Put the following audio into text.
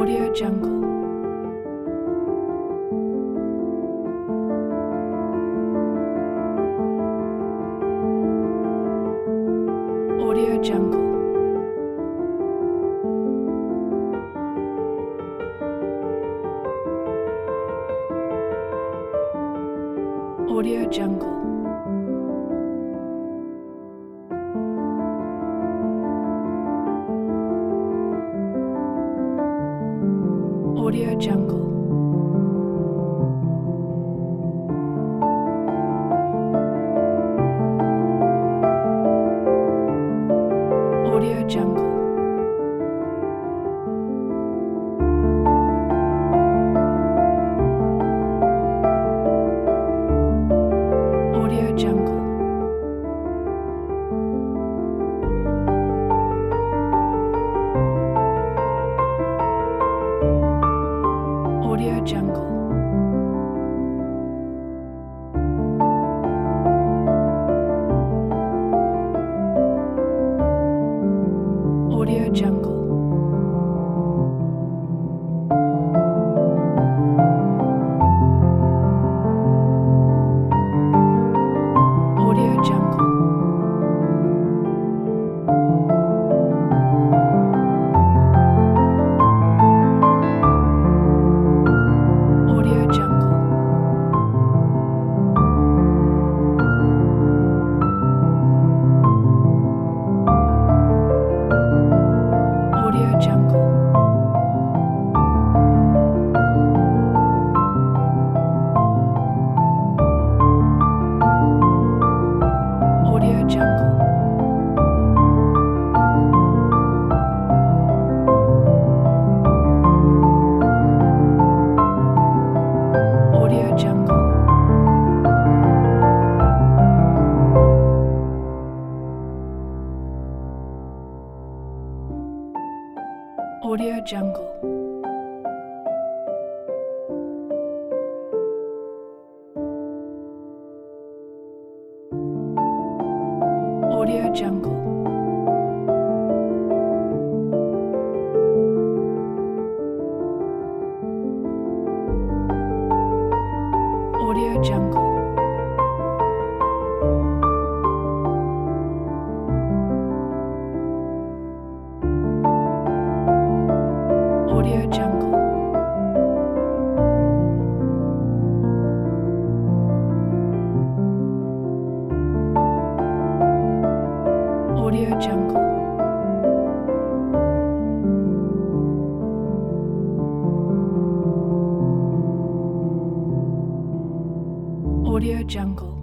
Audio Jungle. Audio Jungle. Audio Jungle. Audio Jungle. Audio Jungle. Audio Jungle. Audio Jungle. Audio Jungle. Audio Jungle. Audio Jungle. Audio Jungle. Audio Jungle. Audio Jungle. Audio Jungle. Audio Jungle. Audio Jungle. Audio Jungle. Audio Jungle. Audio Jungle.